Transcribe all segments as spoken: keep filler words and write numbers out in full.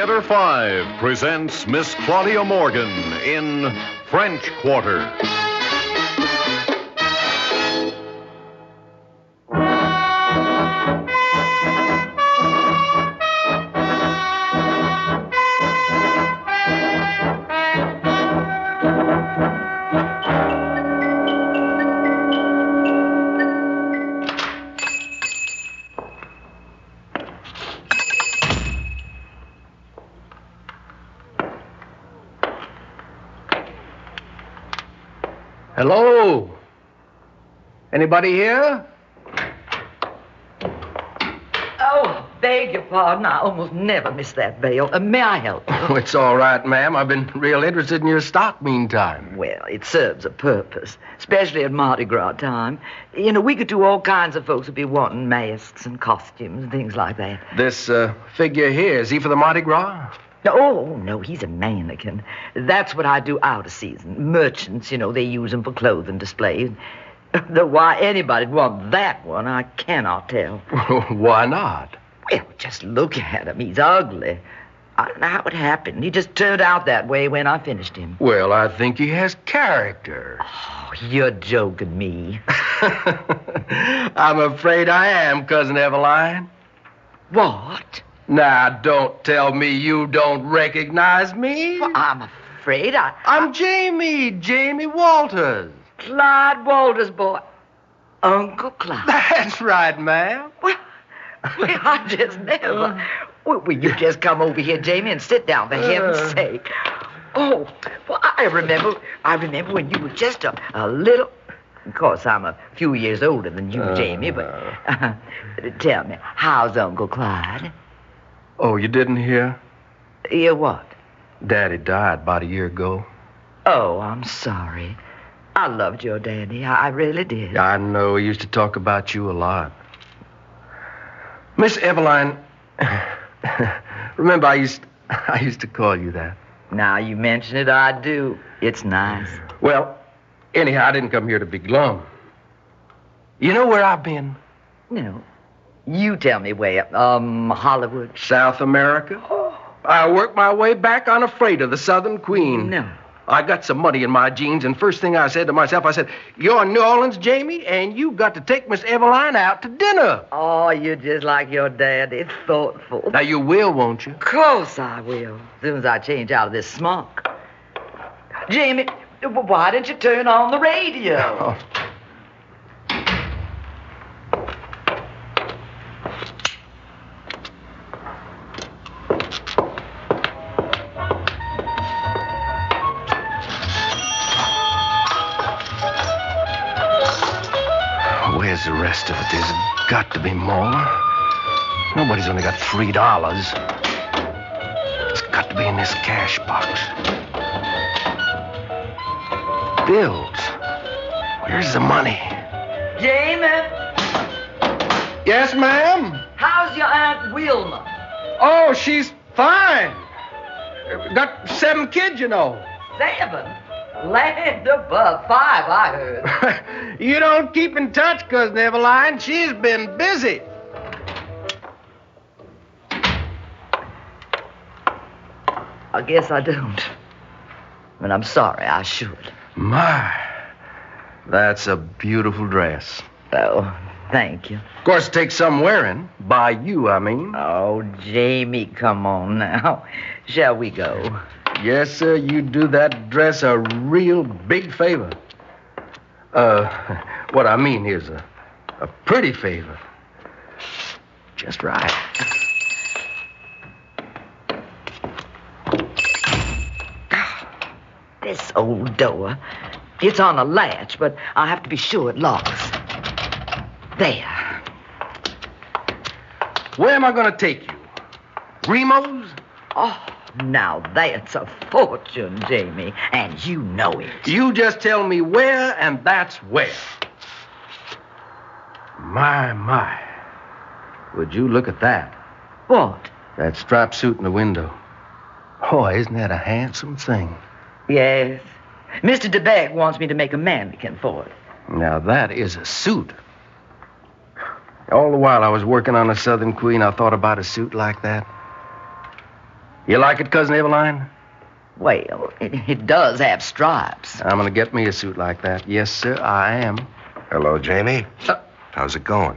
Theater five presents Miss Claudia Morgan in French Quarter. Hello? Anybody here? Oh, beg your pardon. I almost never miss that bell. Uh, may I help you? Oh, it's all right, ma'am. I've been real interested in your stock meantime. Well, it serves a purpose, especially at Mardi Gras time. You know, we could do all kinds of folks would be wanting masks and costumes and things like that. This uh, figure here, is he for the Mardi Gras? Oh, no, he's a mannequin. That's what I do out of season. Merchants, you know, they use them for clothing displays. Though why anybody'd want that one, I cannot tell. Why not? Well, just look at him. He's ugly. I don't know how it happened. He just turned out that way when I finished him. Well, I think he has character. Oh, you're joking me. I'm afraid I am, Cousin Eveline. What? Now, don't tell me you don't recognize me. Well, I'm afraid I... I'm Jamie, Jamie Walters. Clyde Walters' boy. Uncle Clyde. That's right, ma'am. Well, well I just never... Well, will you just come over here, Jamie, and sit down, for heaven's Uh. sake. Oh, well, I remember... I remember when you were just a, a little... Of course, I'm a few years older than you, Uh. Jamie, but... Uh, tell me, how's Uncle Clyde? Oh, you didn't hear? Hear what? Daddy died about a year ago. Oh, I'm sorry. I loved your daddy. I, I really did. I know. He used to talk about you a lot. Miss Eveline, remember I used I used to call you that. Now you mention it, I do. It's nice. Well, anyhow, I didn't come here to be glum. You know where I've been? No. You tell me where. Um, Hollywood. South America. I worked my way back on a freighter, the Southern Queen. No. I got some money in my jeans, and first thing I said to myself, I said, you're in New Orleans, Jamie, and you got to take Miss Eveline out to dinner. Oh, you're just like your dad. It's thoughtful. Now, you will, won't you? Of course I will, as soon as I change out of this smock. Jamie, why didn't you turn on the radio? Oh. Where's the rest of it? There's got to be more. Nobody's only got three dollars. It's got to be in this cash box. Bills. Where's the money? Jamie, Yes, ma'am? how's your Aunt Wilma? Oh, she's fine. Got seven kids, you know. Seven? Land above five, I heard. You don't keep in touch, Cousin Eveline. She's been busy. I guess I don't. But I'm sorry, I should. My, that's a beautiful dress. Oh, thank you. Of course, it takes some wearing. By you, I mean. Oh, Jamie, come on now. Shall we go? Yes, sir, you do that dress a real big favor. Uh, what I mean is a, a pretty favor. Just right. This old door. It's on a latch, but I have to be sure it locks. There. Where am I going to take you? Remo's? Oh, now that's a fortune, Jamie, and you know it. You just tell me where, and that's where. My, my. Would you look at that? What? That striped suit in the window. Oh, isn't that a handsome thing? Yes. Mister DeBeck wants me to make a mannequin for it. Now, that is a suit. All the while I was working on the Southern Queen, I thought about a suit like that. You like it, Cousin Eveline? Well, it, it does have stripes. I'm going to get me a suit like that. Yes, sir, I am. Hello, Jamie. Uh, How's it going?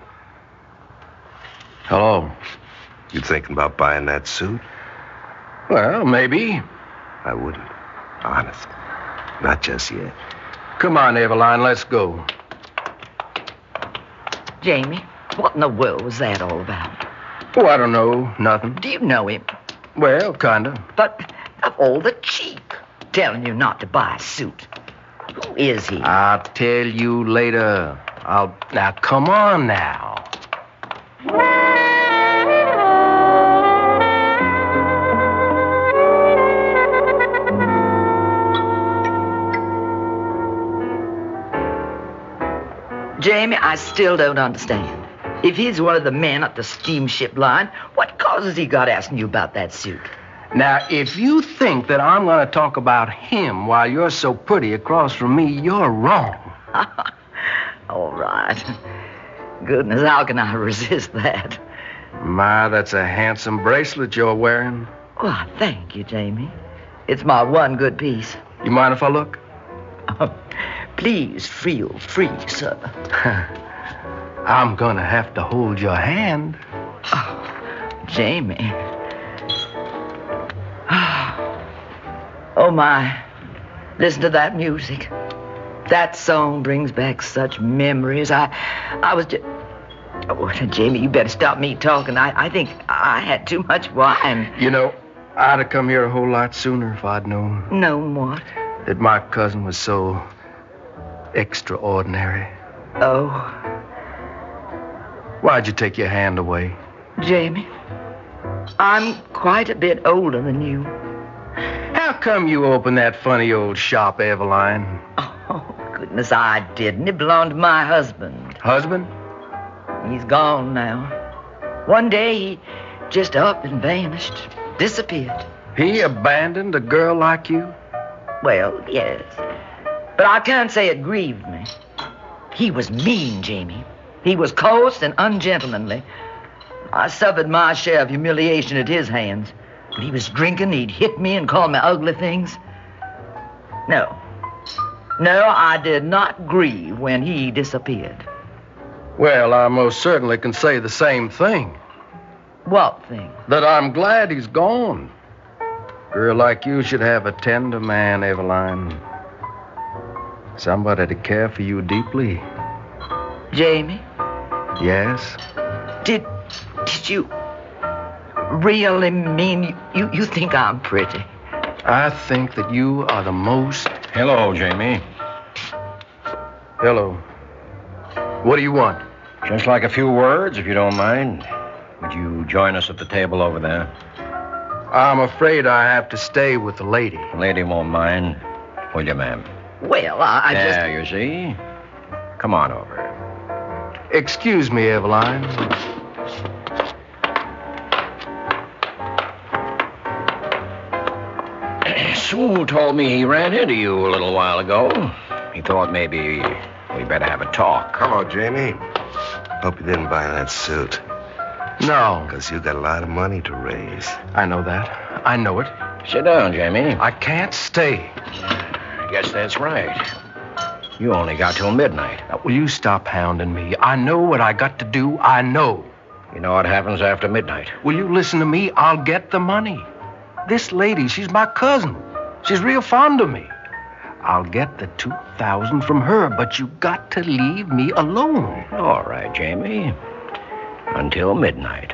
Hello. You thinking about buying that suit? Well, maybe. I wouldn't. Honest. Not just yet. Come on, Eveline, let's go. Jamie, what in the world was that all about? Oh, I don't know. Nothing. Do you know him? Well, kinda. But of all the cheek, telling you not to buy a suit. Who is he? I'll tell you later. I'll... Now, come on now. Jamie, I still don't understand. If he's one of the men at the steamship line, what cause has he got asking you about that suit? Now, if you think that I'm going to talk about him while you're so pretty across from me, you're wrong. All right. Goodness, how can I resist that? My, that's a handsome bracelet you're wearing. Well, thank you, Jamie. It's my one good piece. You mind if I look? Please feel free, sir. I'm gonna have to hold your hand. Oh, Jamie. Oh, my. Listen to that music. That song brings back such memories. I I was just... Oh, Jamie, you better stop me talking. I, I think I had too much wine. You know, I'd have come here a whole lot sooner if I'd known. Known what? That my cousin was so extraordinary. Oh. Why'd you take your hand away? Jamie, I'm quite a bit older than you. How come you opened that funny old shop, Eveline? Oh, goodness, I didn't. It belonged to my husband. Husband? He's gone now. One day, he just up and vanished. Disappeared. He abandoned a girl like you? Well, yes. But I can't say it grieved me. He was mean, Jamie. He was coarse and ungentlemanly. I suffered my share of humiliation at his hands. When he was drinking, he'd hit me and call me ugly things. No. No, I did not grieve when he disappeared. Well, I most certainly can say the same thing. What thing? That I'm glad he's gone. A girl like you should have a tender man, Eveline. Somebody to care for you deeply. Jamie? Yes? Did... did you... really mean you, you, you think I'm pretty? I think that you are the most... Hello, Jamie. Hello. What do you want? Just like a few words, if you don't mind. Would you join us at the table over there? I'm afraid I have to stay with the lady. The lady won't mind. Will you, ma'am? Well, I, I just... There, you see. Come on over. Excuse me, Eveline. Sewell told me he ran into you a little while ago. He thought maybe we better have a talk. Hello, Jamie. Hope you didn't buy that suit. No. Because you got a lot of money to raise. I know that. I know it. Sit down, Jamie. I can't stay. I guess that's right. You only got till midnight. Now, will you stop hounding me? I know what I got to do. I know. You know what happens after midnight? Will you listen to me? I'll get the money. This lady, she's my cousin. She's real fond of me. I'll get the two thousand from her, but you got to leave me alone. All right, Jamie. Until midnight.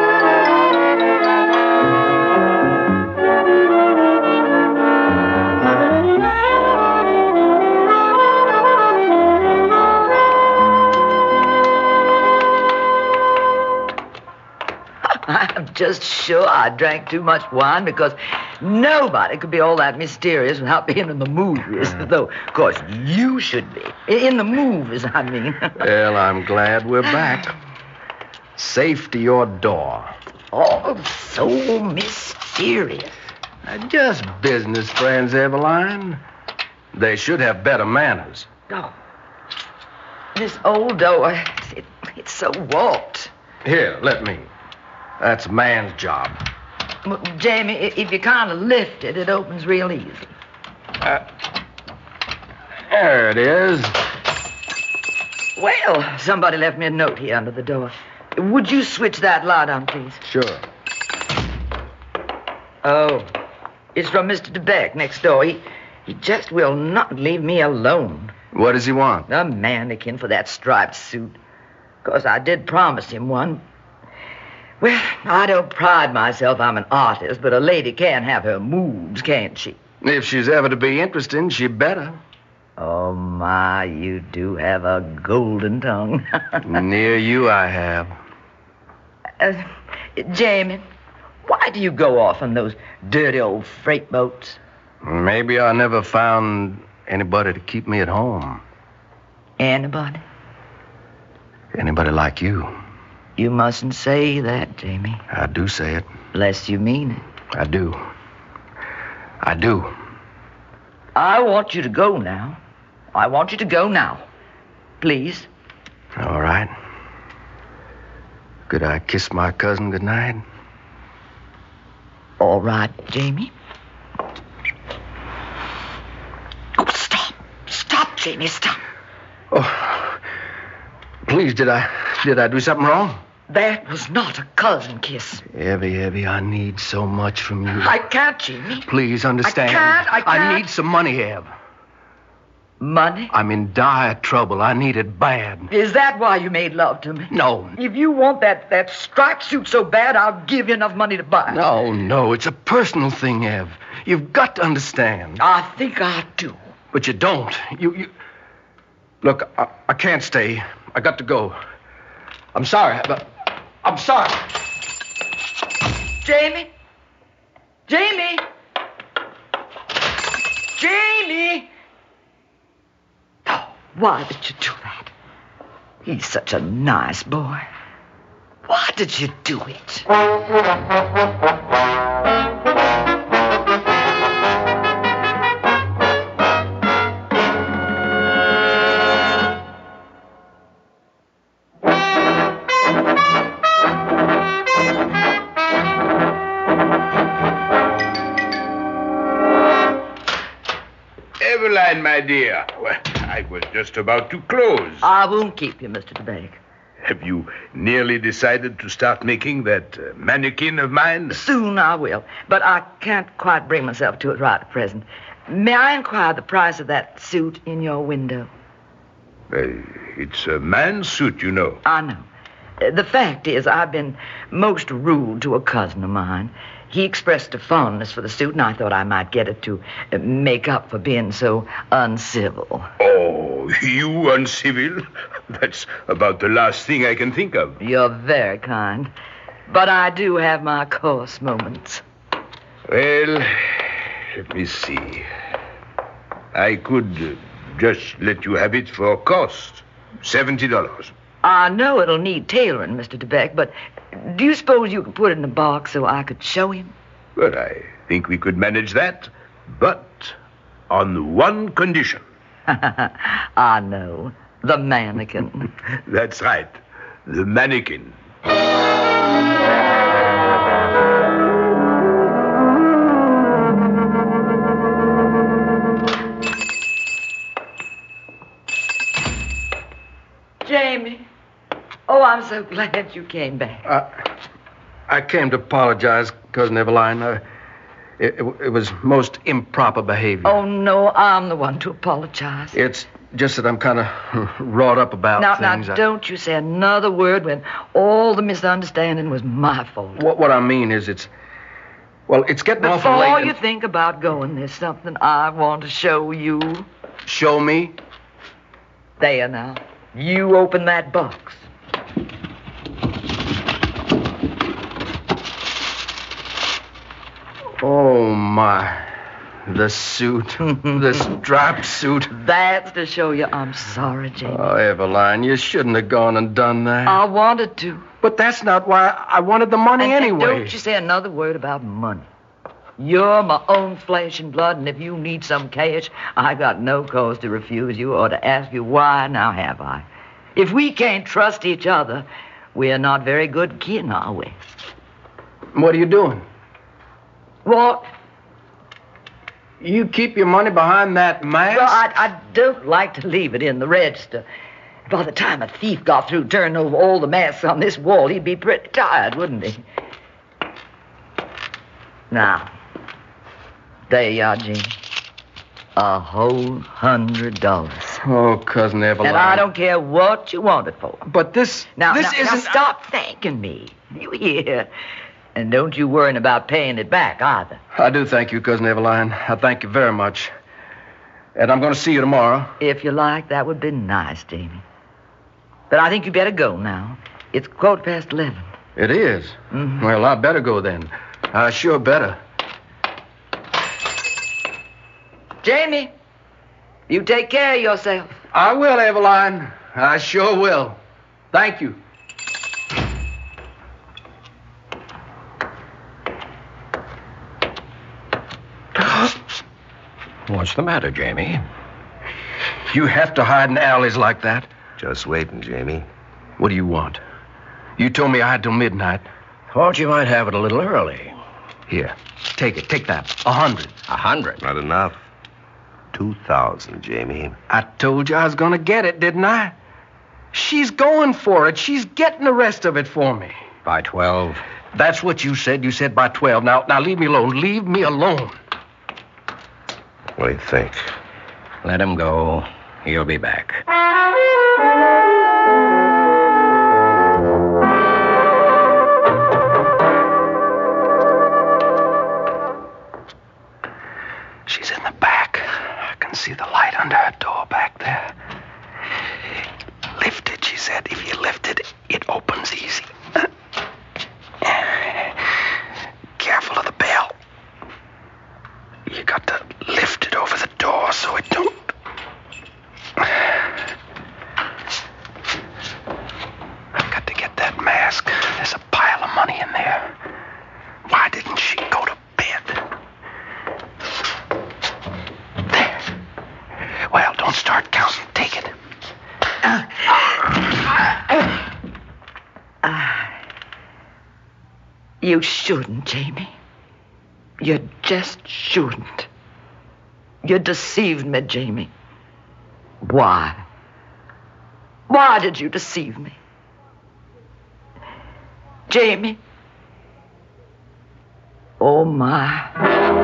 I'm just sure I drank too much wine because nobody could be all that mysterious without being in the movies. Though, of course, you should be. In the movies, I mean. Well, I'm glad we're back. Safe to your door. Oh, so mysterious. Now, just business friends, Eveline. They should have better manners. Oh, this old door, it, it's so warped. Here, let me. That's a man's job. Well, Jamie, i- if you kind of lift it, it opens real easy. Uh, there it is. Well, somebody left me a note here under the door. Would you switch that light on, please? Sure. Oh, it's from Mister DeBeck next door. He, he just will not leave me alone. What does he want? The mannequin for that striped suit. Of course, I did promise him one. Well, I don't pride myself I'm an artist, but a lady can have her moods, can't she? If she's ever to be interesting, she better. Oh, my, you do have a golden tongue. Near you I have. Uh, Jamie, why do you go off on those dirty old freight boats? Maybe I never found anybody to keep me at home. Anybody? Anybody like you. You mustn't say that, Jamie. I do say it. Lest you mean it. I do. I do. I want you to go now. I want you to go now. Please. All right. Could I kiss my cousin goodnight? All right, Jamie. Oh, stop. Stop, Jamie, stop. Oh, please, did I did I do something wrong? That was not a cousin kiss. Evie, Evie, I need so much from you. I can't, Jamie. Please understand. I can't, I can't. I need some money, Ev. Money? I'm in dire trouble. I need it bad. Is that why you made love to me? No. If you want that, that striped suit so bad, I'll give you enough money to buy it. No, no, it's a personal thing, Ev. You've got to understand. I think I do. But you don't. You, you... Look, I, I can't stay. I got to go. I'm sorry, but I'm sorry. Jamie? Jamie? Jamie? Oh, why did you do that? He's such a nice boy. Why did you do it? Eveline, my dear. Well, I was just about to close. I won't keep you, Mister DeBake. Have you nearly decided to start making that uh, mannequin of mine? Soon I will, but I can't quite bring myself to it right at present. May I inquire the price of that suit in your window? Uh, it's a man's suit, you know. I know. Uh, The fact is, I've been most rude to a cousin of mine. He expressed a fondness for the suit, and I thought I might get it to uh, make up for being so uncivil. Oh, you uncivil? That's about the last thing I can think of. You're very kind. But I do have my coarse moments. Well, let me see. I could uh, just let you have it for cost. Seventy dollars. I know it'll need tailoring, Mister DeBeck, but do you suppose you could put it in a box so I could show him? But I think we could manage that. But on one condition. I know. The mannequin. That's right. The mannequin. Jamie. Oh, I'm so glad you came back. I, I came to apologize, Cousin Eveline. Uh, it, it, it was most improper behavior. Oh, no, I'm the one to apologize. It's just that I'm kind of wrought up about Now, things. now, I- don't you say another word when all the misunderstanding was my fault. What, what I mean is it's... Well, it's getting awful Before late. you and- think about going, there's something I want to show you. Show me? There now. You open that box. Oh, my. The suit. The striped suit. That's to show you I'm sorry, Jamie. Oh, Eveline, you shouldn't have gone and done that. I wanted to. But that's not why I wanted the money And- and anyway. don't you say another word about money. You're my own flesh and blood, and if you need some cash, I got no cause to refuse you or to ask you why, now have I. If we can't trust each other, we're not very good kin, are we? What are you doing? What? You keep your money behind that mask? Well, I, I don't like to leave it in the register. By the time a thief got through turning over all the masks on this wall, he'd be pretty tired, wouldn't he? Now, there you are, Gene. A whole hundred dollars. Oh, Cousin Eveline. And I don't care what you want it for. But this... Now, this now, isn't... now stop thanking me. You hear? And don't you worry about paying it back, either. I do thank you, Cousin Eveline. I thank you very much. And I'm going to see you tomorrow. If you like, that would be nice, Jamie. But I think you better go now. It's quarter past eleven. It is? Mm-hmm. Well, I better go then. I sure better. Jamie, you take care of yourself. I will, Eveline. I sure will. Thank you. What's the matter, Jamie? You have to hide in alleys like that? Just waiting, Jamie. What do you want? You told me I had till midnight. Thought you might have it a little early. Here, take it. Take that. A hundred. A hundred? Not enough. Two thousand, Jamie. I told you I was going to get it, didn't I? She's going for it. She's getting the rest of it for me. By twelve? That's what you said. You said by twelve. Now, now leave me alone. Leave me alone. What do you think? Let him go. He'll be back. She's in the back. I can see the light under her door back there. Lift it, she said. If you lift it, it opens easy. Careful of the bell. You got to lift it over the door so it don't... I've got to get that mask. There's a pile of money in there. Why didn't she go to bed? There. Well, don't start counting. Take it. Uh, uh, you shouldn't, Jamie. You just shouldn't. You deceived me, Jamie. Why? Why did you deceive me? Jamie? Oh, my.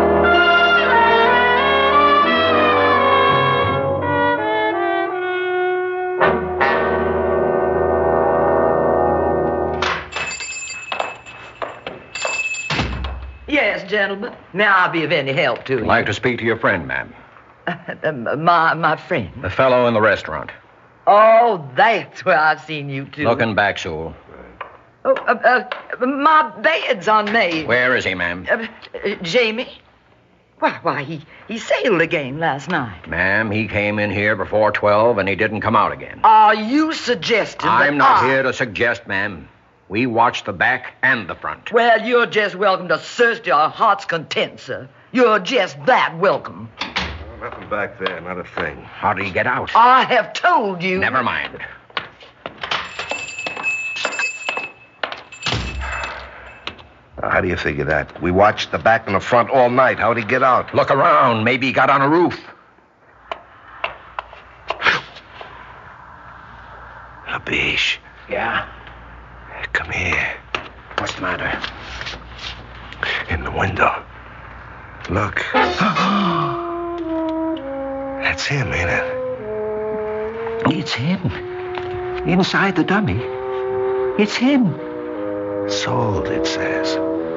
Yes, gentlemen. May I be of any help to you? I'd like to speak to your friend, ma'am. Uh, my, my friend. The fellow in the restaurant. Oh, that's where I've seen you two. Looking back, Sewell. Oh, uh, uh, my bed's unmade. Where is he, ma'am? Uh, uh, Jamie? Why, why, he, he sailed again last night. Ma'am, he came in here before twelve and he didn't come out again. Are you suggesting that I'm not I... here to suggest, ma'am. We watched the back and the front. Well, you're just welcome to search to your heart's content, sir. You're just that welcome. Nothing back there, not a thing. How did he get out? I have told you... Never mind. Now, how do you figure that? We watched the back and the front all night. How'd he get out? Look around. Maybe he got on a roof. Abish, Yeah? come here. What's the matter? In the window. Look. That's him, ain't it? It's him. Inside the dummy. It's him. Sold, it says.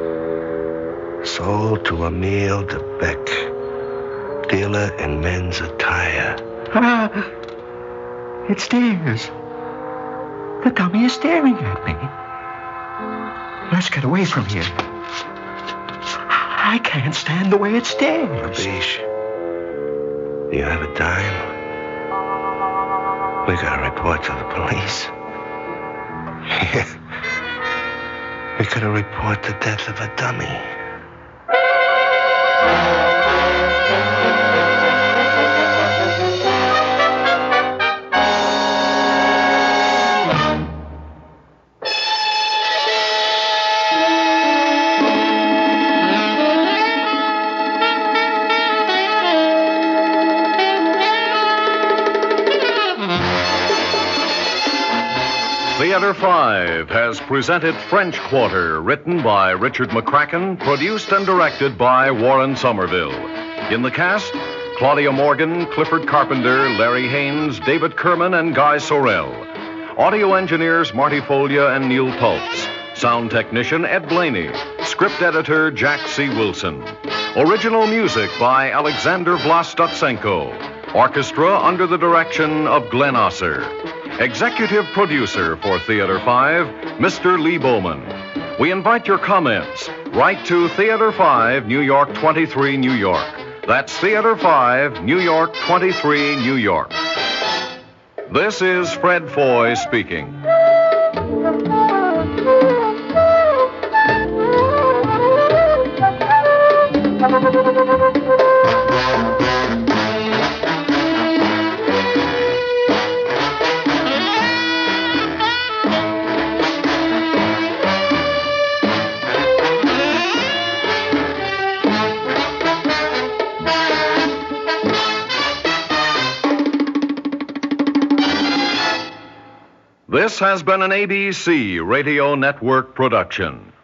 Sold to Emile de Beck, dealer in men's attire. Ah, it stares. The dummy is staring at me. Let's get away from here. I can't stand the way it stares. Abish, do you have a dime? We gotta report to the police. We gotta report the death of a dummy. five has presented French Quarter, written by Richard McCracken, produced and directed by Warren Somerville. In the cast, Claudia Morgan, Clifford Carpenter, Larry Haynes, David Kerman, and Guy Sorrell. Audio engineers Marty Folia and Neil Pultz. Sound technician Ed Blaney. Script editor Jack C. Wilson. Original music by Alexander Vlastotsenko. Orchestra under the direction of Glenn Osser. Executive producer for Theater five, Mister Lee Bowman. We invite your comments. Write to Theater five, New York twenty-three, New York. That's Theater five, New York twenty-three, New York. This is Fred Foy speaking. This has been an A B C Radio Network production.